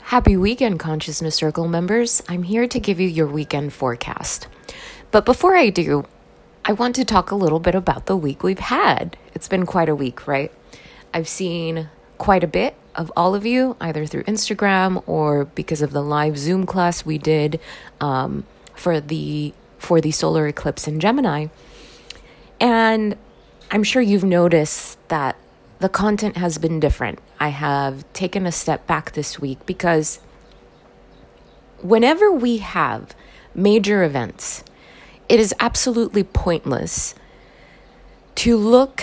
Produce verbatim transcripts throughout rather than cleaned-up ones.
Happy weekend, Consciousness Circle members. I'm here to give you your weekend forecast. But before I do, I want to talk a little bit about the week we've had. It's been quite a week, right? I've seen quite a bit of all of you, either through Instagram or because of the live Zoom class we did um, for the for the solar eclipse in Gemini. And I'm sure you've noticed that the content has been different. I have taken a step back this week because whenever we have major events, it is absolutely pointless to look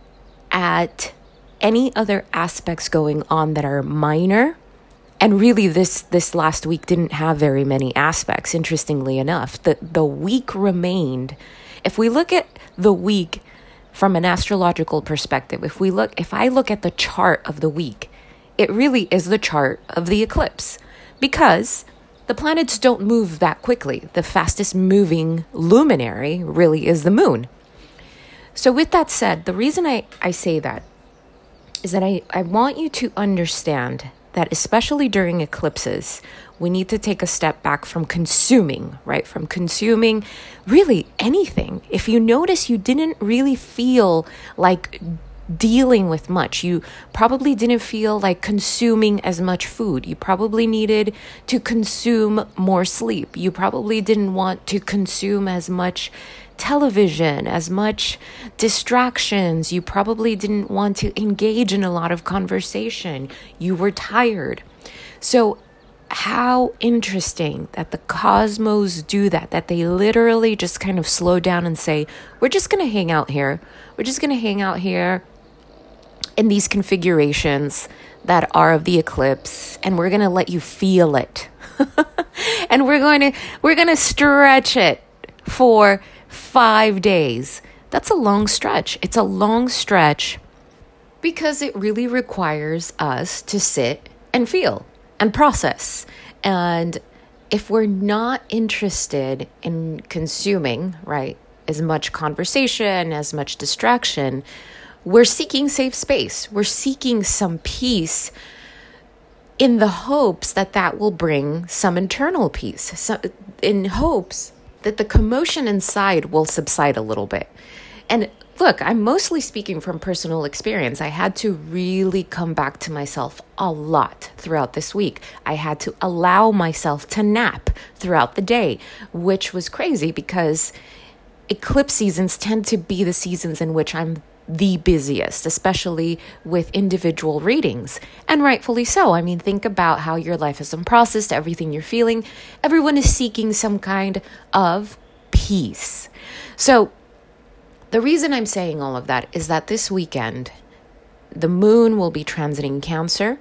at any other aspects going on that are minor. And really, this this last week didn't have very many aspects, interestingly enough. The, the week remained. If we look at the week from an astrological perspective, if we look, if I look at the chart of the week, it really is the chart of the eclipse because the planets don't move that quickly. The fastest moving luminary really is the moon. So with that said, the reason I, I say that is that I, I want you to understand that especially during eclipses, we need to take a step back from consuming, right? From consuming really anything. If you notice you didn't really feel like dealing with much, you probably didn't feel like consuming as much food. You probably needed to consume more sleep. You probably didn't want to consume as much television, as much distractions. You probably didn't want to engage in a lot of conversation. You were tired. So how interesting that the cosmos do that, that they literally just kind of slow down and say, we're just going to hang out here. We're just going to hang out here in these configurations that are of the eclipse, and we're going to let you feel it. And we're going to we're going to stretch it for five days. That's a long stretch. It's a long stretch because it really requires us to sit and feel and process. And if we're not interested in consuming, right, as much conversation, as much distraction, we're seeking safe space. We're seeking some peace in the hopes that that will bring some internal peace, so in hopes that the commotion inside will subside a little bit. And look, I'm mostly speaking from personal experience. I had to really come back to myself a lot throughout this week. I had to allow myself to nap throughout the day, which was crazy because eclipse seasons tend to be the seasons in which I'm the busiest, especially with individual readings. And rightfully so. I mean, think about how your life is unprocessed, everything you're feeling. Everyone is seeking some kind of peace. So the reason I'm saying all of that is that this weekend, the moon will be transiting Cancer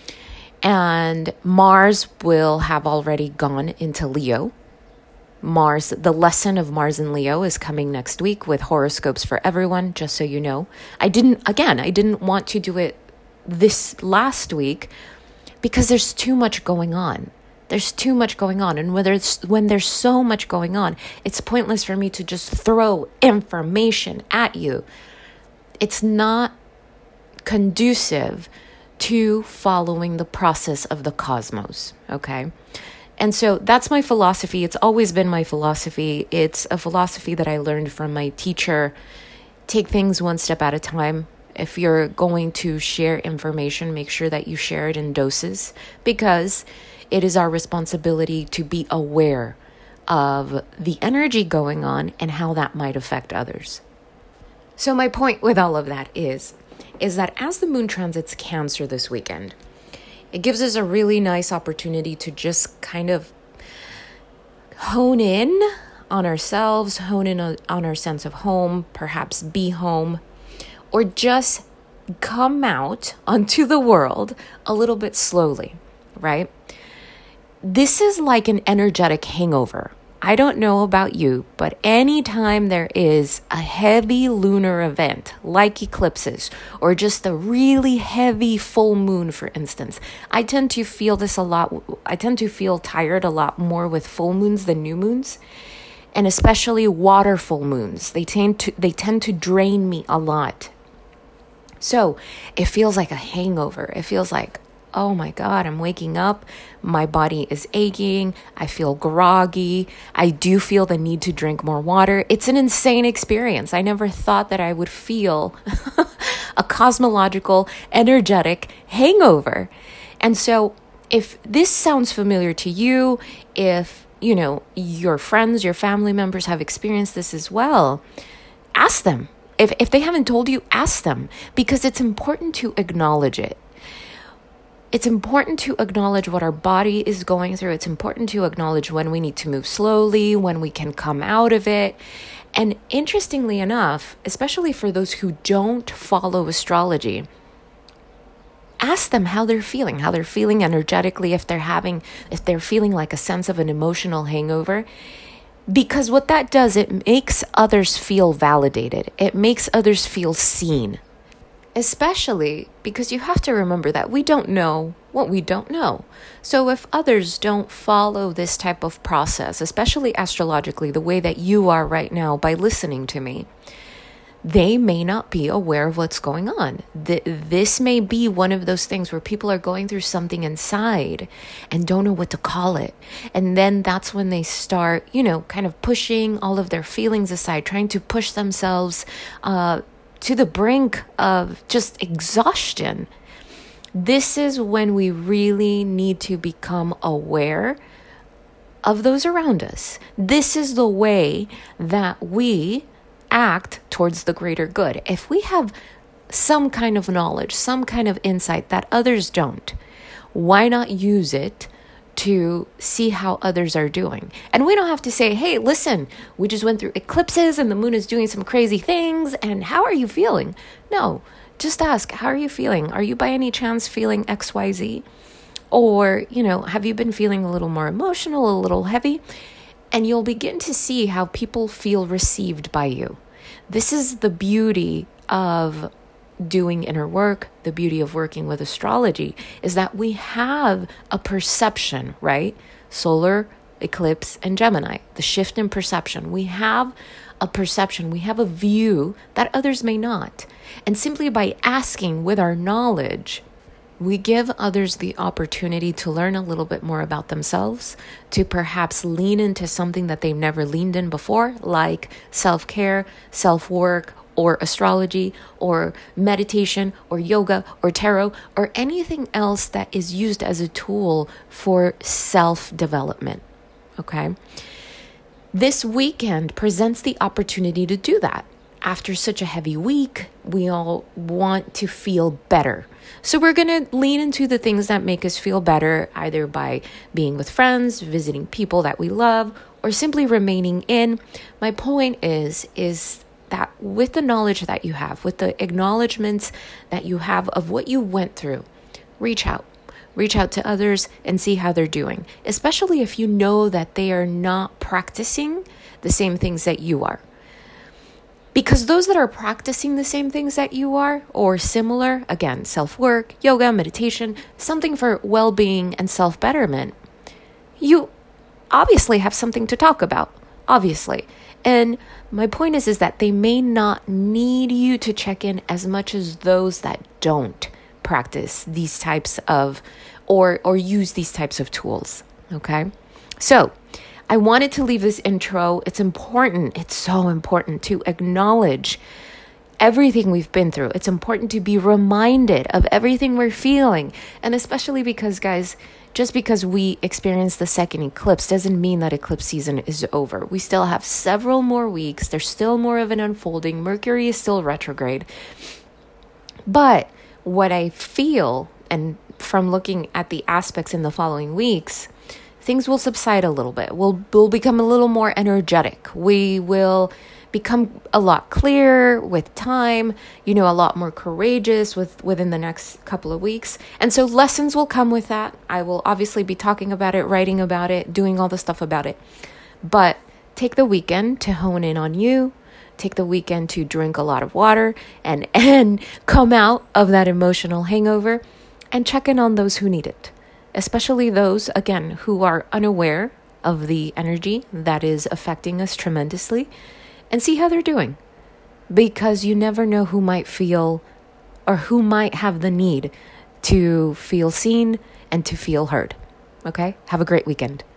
and Mars will have already gone into Leo. Mars, the lesson of Mars and Leo is coming next week with horoscopes for everyone, just so you know. I didn't, again, I didn't want to do it this last week because there's too much going on. There's too much going on. And whether it's, when there's so much going on, it's pointless for me to just throw information at you. It's not conducive to following the process of the cosmos, okay? And so that's my philosophy. It's always been my philosophy. It's a philosophy that I learned from my teacher. Take things one step at a time. If you're going to share information, make sure that you share it in doses because it is our responsibility to be aware of the energy going on and how that might affect others. So my point with all of that is, is that as the moon transits Cancer this weekend, it gives us a really nice opportunity to just kind of hone in on ourselves, hone in on, on our sense of home, perhaps be home, or just come out onto the world a little bit slowly, right? This is like an energetic hangover. I don't know about you, but anytime there is a heavy lunar event, like eclipses, or just a really heavy full moon, for instance, I tend to feel this a lot. I tend to feel tired a lot more with full moons than new moons, and especially water full moons. They tend to, they tend to drain me a lot. So it feels like a hangover. It feels like oh my God, I'm waking up, my body is aching, I feel groggy, I do feel the need to drink more water. It's an insane experience. I never thought that I would feel a cosmological, energetic hangover. And so if this sounds familiar to you, if, you know, your friends, your family members have experienced this as well, ask them. If if they haven't told you, ask them, because it's important to acknowledge it. It's important to acknowledge what our body is going through. It's important to acknowledge when we need to move slowly, when we can come out of it. And interestingly enough, especially for those who don't follow astrology, ask them how they're feeling, how they're feeling energetically, if they're having, if they're feeling like a sense of an emotional hangover. Because what that does, it makes others feel validated. It makes others feel seen. Especially because you have to remember that we don't know what we don't know. So if others don't follow this type of process, especially astrologically, the way that you are right now by listening to me, they may not be aware of what's going on. Th- this may be one of those things where people are going through something inside and don't know what to call it. And then that's when they start, you know, kind of pushing all of their feelings aside, trying to push themselves uh, to the brink of just exhaustion. This is when we really need to become aware of those around us. This is the way that we act towards the greater good. If we have some kind of knowledge, some kind of insight that others don't, why not use it to see how others are doing? And we don't have to say, hey, listen, we just went through eclipses and the moon is doing some crazy things, and how are you feeling? No, just ask, how are you feeling? Are you by any chance feeling X Y Z? Or, you know, have you been feeling a little more emotional, a little heavy? And you'll begin to see how people feel received by you. This is the beauty of doing inner work, the beauty of working with astrology, is that we have a perception, right? Solar, eclipse, and Gemini, the shift in perception. We have a perception, we have a view that others may not. And simply by asking with our knowledge, we give others the opportunity to learn a little bit more about themselves, to perhaps lean into something that they've never leaned in before, like self-care, self-work, or astrology, or meditation, or yoga, or tarot, or anything else that is used as a tool for self-development. Okay? This weekend presents the opportunity to do that. After such a heavy week, we all want to feel better. So we're going to lean into the things that make us feel better, either by being with friends, visiting people that we love, or simply remaining in. My point is, is that with the knowledge that you have, with the acknowledgments that you have of what you went through, reach out. Reach out to others and see how they're doing, especially if you know that they are not practicing the same things that you are. Because those that are practicing the same things that you are, or similar, again, self-work, yoga, meditation, something for well-being and self-betterment, you obviously have something to talk about, obviously. And my point is, is that they may not need you to check in as much as those that don't practice these types of, or or use these types of tools, okay? So, I wanted to leave this intro. It's important. It's so important to acknowledge everything we've been through. It's important to be reminded of everything we're feeling. And especially because, guys, just because we experienced the second eclipse doesn't mean that eclipse season is over. We still have several more weeks. There's still more of an unfolding. Mercury is still retrograde. But what I feel, and from looking at the aspects in the following weeks, things will subside a little bit. We'll, we'll become a little more energetic. We will become a lot clearer with time, you know, a lot more courageous with within the next couple of weeks. And so lessons will come with that. I will obviously be talking about it, writing about it, doing all the stuff about it. But take the weekend to hone in on you. Take the weekend to drink a lot of water and, and come out of that emotional hangover, and check in on those who need it. Especially those, again, who are unaware of the energy that is affecting us tremendously, and see how they're doing. Because you never know who might feel or who might have the need to feel seen and to feel heard. Okay? Have a great weekend.